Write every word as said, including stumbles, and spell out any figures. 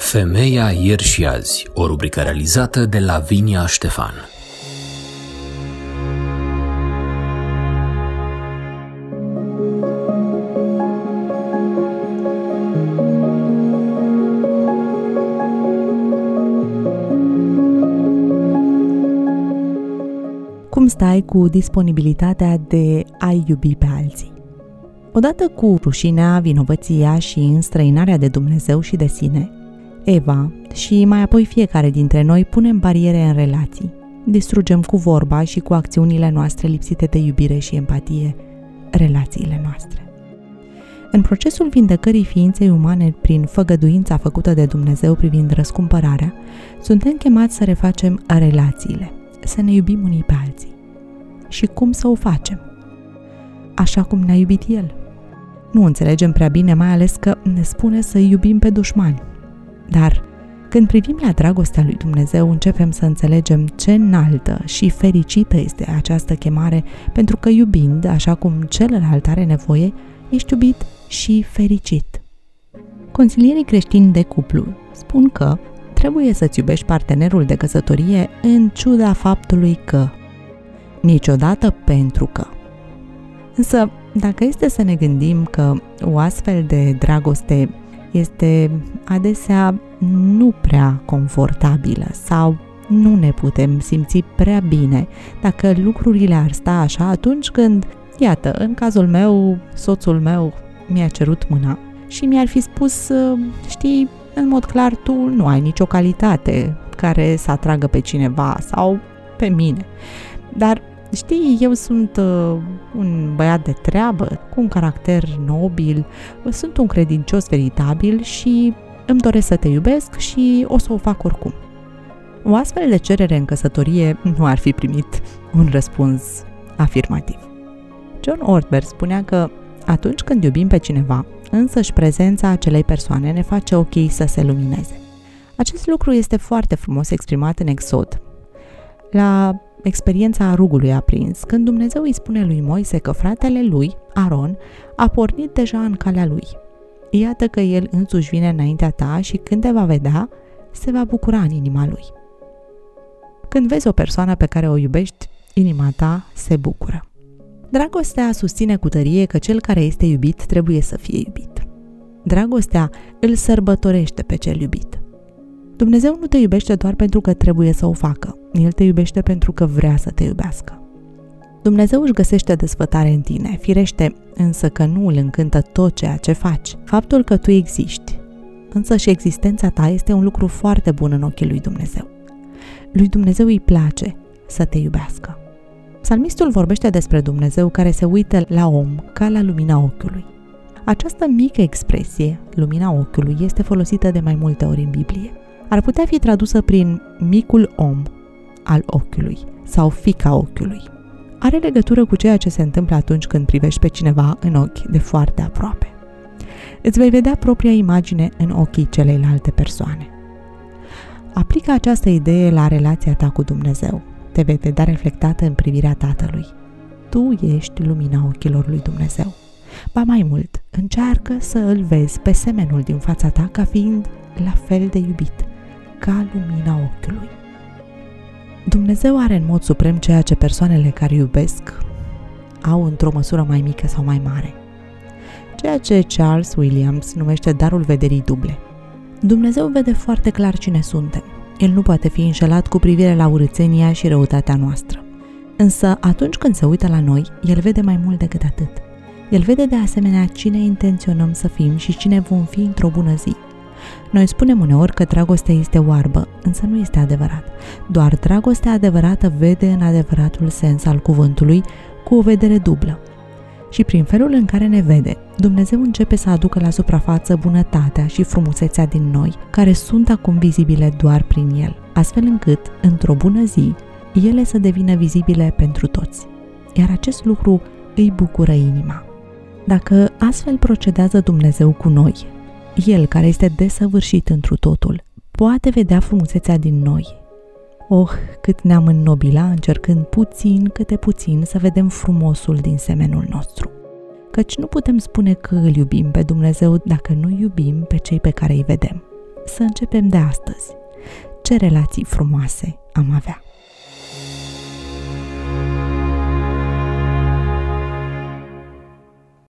Femeia ieri și azi, o rubrică realizată de Lavinia Ștefan. Cum stai cu disponibilitatea de a iubi pe alții? Odată cu rușinea, vinovăția și înstrăinarea de Dumnezeu și de sine, Eva și mai apoi fiecare dintre noi punem bariere în relații. Distrugem cu vorba și cu acțiunile noastre lipsite de iubire și empatie relațiile noastre. În procesul vindecării ființei umane prin făgăduința făcută de Dumnezeu privind răscumpărarea, suntem chemați să refacem relațiile, să ne iubim unii pe alții. Și cum să o facem? Așa cum ne-a iubit El. Nu înțelegem prea bine, mai ales că ne spune să iubim pe dușmani. Dar când privim la dragostea lui Dumnezeu, începem să înțelegem ce înaltă și fericită este această chemare, pentru că iubind, așa cum celălalt are nevoie, ești iubit și fericit. Consilierii creștini de cuplu spun că trebuie să-ți iubești partenerul de căsătorie în ciuda faptului că, niciodată pentru că. Însă, dacă este să ne gândim că o astfel de dragoste este adesea nu prea confortabilă sau nu ne putem simți prea bine dacă lucrurile ar sta așa atunci când, iată, în cazul meu, soțul meu mi-a cerut mâna și mi-ar fi spus, știi, în mod clar, tu nu ai nicio calitate care să atragă pe cineva sau pe mine. Dar, știi, eu sunt uh, un băiat de treabă, cu un caracter nobil, sunt un credincios veritabil și îmi doresc să te iubesc și o să o fac oricum. O astfel de cerere în căsătorie nu ar fi primit un răspuns afirmativ. John Ortberg spunea că atunci când iubim pe cineva, însăși prezența acelei persoane ne face ochii să se lumineze. Acest lucru este foarte frumos exprimat în Exod, la experiența rugului aprins, când Dumnezeu îi spune lui Moise că fratele lui, Aron, a pornit deja în calea lui. Iată că el însuși vine înaintea ta și când te va vedea, se va bucura în inima lui. Când vezi o persoană pe care o iubești, inima ta se bucură. Dragostea susține cu tărie că cel care este iubit trebuie să fie iubit. Dragostea îl sărbătorește pe cel iubit. Dumnezeu nu te iubește doar pentru că trebuie să o facă. El te iubește pentru că vrea să te iubească. Dumnezeu își găsește desfătare în tine, firește însă că nu îl încântă tot ceea ce faci. Faptul că tu existi, însă și existența ta este un lucru foarte bun în ochii lui Dumnezeu. Lui Dumnezeu îi place să te iubească. Psalmistul vorbește despre Dumnezeu care se uită la om ca la lumina ochiului. Această mică expresie, lumina ochiului, este folosită de mai multe ori în Biblie. Ar putea fi tradusă prin micul om al ochiului sau fica ochiului. Are legătură cu ceea ce se întâmplă atunci când privești pe cineva în ochi de foarte aproape. Îți vei vedea propria imagine în ochii celeilalte persoane. Aplică această idee la relația ta cu Dumnezeu. Te vei vedea reflectată în privirea Tatălui. Tu ești lumina ochilor lui Dumnezeu. Ba mai mult, încearcă să îl vezi pe semenul din fața ta ca fiind la fel de iubit, ca lumina ochiului. Dumnezeu are în mod suprem ceea ce persoanele care iubesc au într-o măsură mai mică sau mai mare. Ceea ce Charles Williams numește darul vederii duble. Dumnezeu vede foarte clar cine suntem. El nu poate fi înșelat cu privire la urâțenia și răutatea noastră. Însă atunci când se uită la noi, El vede mai mult decât atât. El vede de asemenea cine intenționăm să fim și cine vom fi într-o bună zi. Noi spunem uneori că dragostea este oarbă, însă nu este adevărat. Doar dragostea adevărată vede în adevăratul sens al cuvântului cu o vedere dublă. Și prin felul în care ne vede, Dumnezeu începe să aducă la suprafață bunătatea și frumusețea din noi, care sunt acum vizibile doar prin El, astfel încât, într-o bună zi, ele să devină vizibile pentru toți. Iar acest lucru îi bucură inima. Dacă astfel procedează Dumnezeu cu noi, El, care este desăvârșit întru totul, poate vedea frumusețea din noi. Oh, cât ne-am înnobila încercând puțin câte puțin să vedem frumosul din semenul nostru. Căci nu putem spune că îl iubim pe Dumnezeu dacă nu iubim pe cei pe care îi vedem. să începem de astăzi. Ce relații frumoase am avea!